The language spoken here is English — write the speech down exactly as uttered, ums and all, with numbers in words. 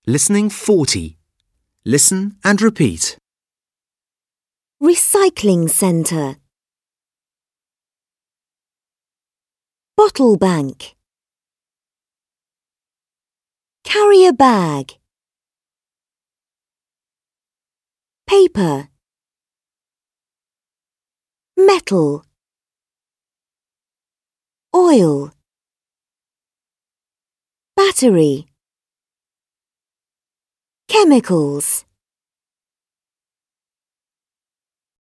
Listening forty. Listen and repeat. Recycling centre. Bottle bank. Carry a bag. Paper. Metal. Oil. Battery. Chemicals.